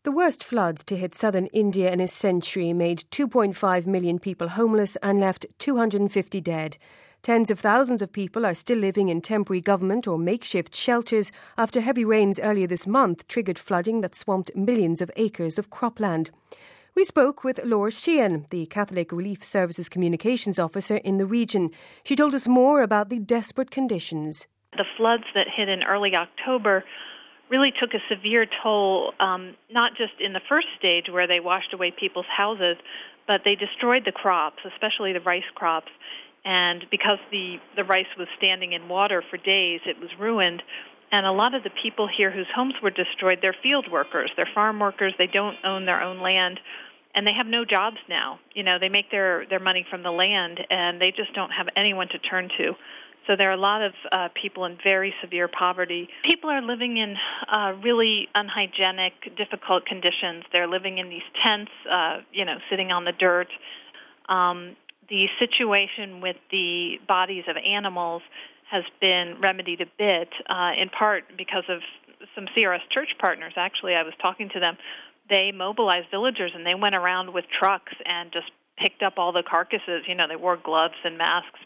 The worst floods to hit southern India in a century made 2.5 million people homeless and left 250 dead. Tens of thousands of people are still living in temporary government or makeshift shelters after heavy rains earlier this month triggered flooding that swamped millions of acres of cropland. We spoke with Laura Sheehan, the Catholic Relief Services Communications Officer in the region. She told us more about the desperate conditions. The floods that hit in early October really took a severe toll, not just in the first stage where they washed away people's houses, but they destroyed the crops, especially the rice crops. And because the rice was standing in water for days, it was ruined. And a lot of the people here whose homes were destroyed, they're field workers, they're farm workers, they don't own their own land, and they have no jobs now. You know, they make their money from the land, and they just don't have anyone to turn to. So there are a lot of people in very severe poverty. People are living in really unhygienic, difficult conditions. They're living in these tents, sitting on the dirt. The situation with the bodies of animals has been remedied a bit, in part because of some CRS church partners. Actually, I was talking to them. They mobilized villagers, and they went around with trucks and just picked up all the carcasses. You know, they wore gloves and masks,